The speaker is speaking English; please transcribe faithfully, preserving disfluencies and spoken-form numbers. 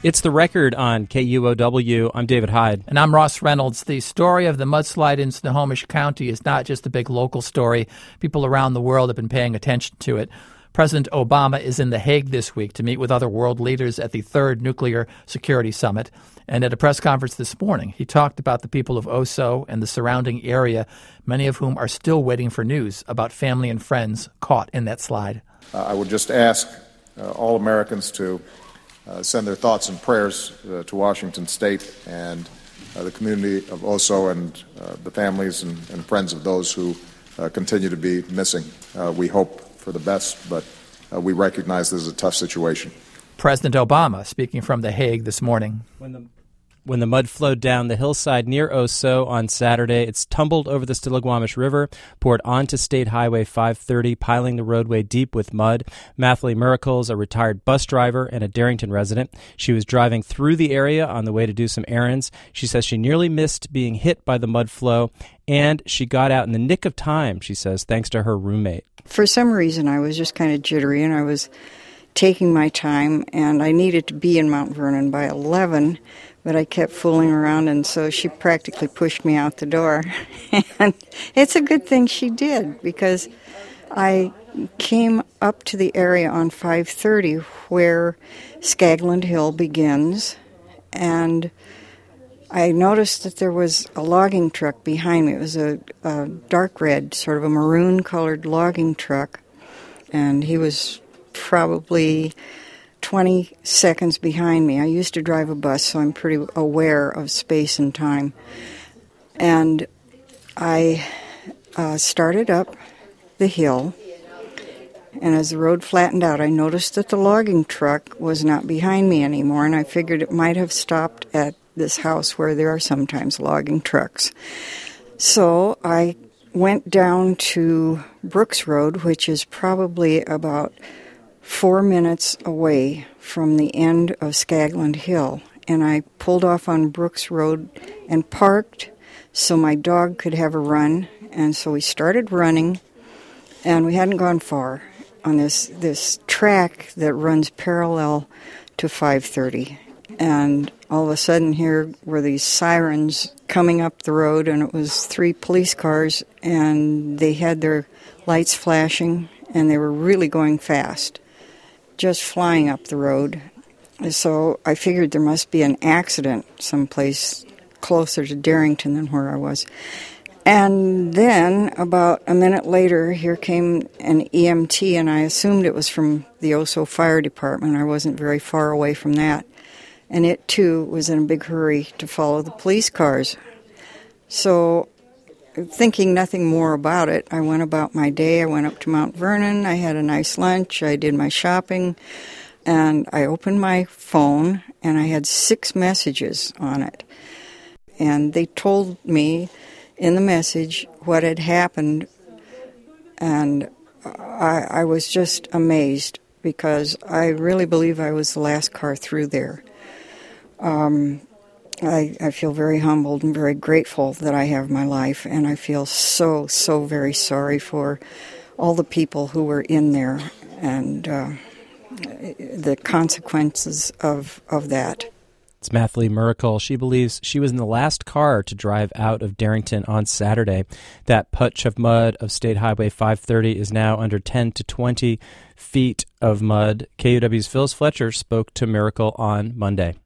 It's The Record on K U O W. I'm David Hyde. And I'm Ross Reynolds. The story of the mudslide in Snohomish County is not just a big local story. People around the world have been paying attention to it. President Obama is in The Hague this week to meet with other world leaders at the third Nuclear Security Summit. And at a press conference this morning, he talked about the people of Oso and the surrounding area, many of whom are still waiting for news about family and friends caught in that slide. Uh, I would just ask uh, all Americans to uh, send their thoughts and prayers uh, to Washington State and uh, the community of Oso and uh, the families and, and friends of those who uh, continue to be missing. Uh, we hope for the best, but uh, we recognize this is a tough situation. President Obama speaking from The Hague this morning. When the When the mud flowed down the hillside near Oso on Saturday, it's tumbled over the Stillaguamish River, poured onto State Highway five thirty, piling the roadway deep with mud. Mathley Miracles, a retired bus driver and a Darrington resident. She was driving through the area on the way to do some errands. She says she nearly missed being hit by the mud flow, and she got out in the nick of time, she says, thanks to her roommate. For some reason, I was just kind of jittery, and I was taking my time, and I needed to be in Mount Vernon by eleven, but I kept fooling around, and so she practically pushed me out the door. And it's a good thing she did, because I came up to the area on five thirty where Skagland Hill begins, and I noticed that there was a logging truck behind me. It was a, a dark red, sort of a maroon-colored logging truck, and he was probably twenty seconds behind me. I used to drive a bus, so I'm pretty aware of space and time. And I uh, started up the hill, and as the road flattened out, I noticed that the logging truck was not behind me anymore, and I figured it might have stopped at this house where there are sometimes logging trucks. So I went down to Brooks Road, which is probably about four minutes away from the end of Skagland Hill, and I pulled off on Brooks Road and parked so my dog could have a run, and so we started running, and we hadn't gone far on this this track that runs parallel to five thirty, and all of a sudden here were these sirens coming up the road, and it was three police cars, and they had their lights flashing, and they were really going fast, just flying up the road. So I figured there must be an accident someplace closer to Darrington than where I was. And then, about a minute later, here came an E M T, and I assumed it was from the Oso Fire Department. I wasn't very far away from that. And it, too, was in a big hurry to follow the police cars. So, thinking nothing more about it, I went about my day. I went up to Mount Vernon. I had a nice lunch. I did my shopping. And I opened my phone, and I had six messages on it. And they told me in the message what had happened. And I, I was just amazed, because I really believe I was the last car through there. Um, I, I feel very humbled and very grateful that I have my life, and I feel so, so very sorry for all the people who were in there and uh, the consequences of, of that. It's Mathley Miracle. She believes she was in the last car to drive out of Darrington on Saturday. That patch of mud of State Highway five thirty is now under ten to twenty feet of mud. K U W's Phyllis Fletcher spoke to Miracle on Monday.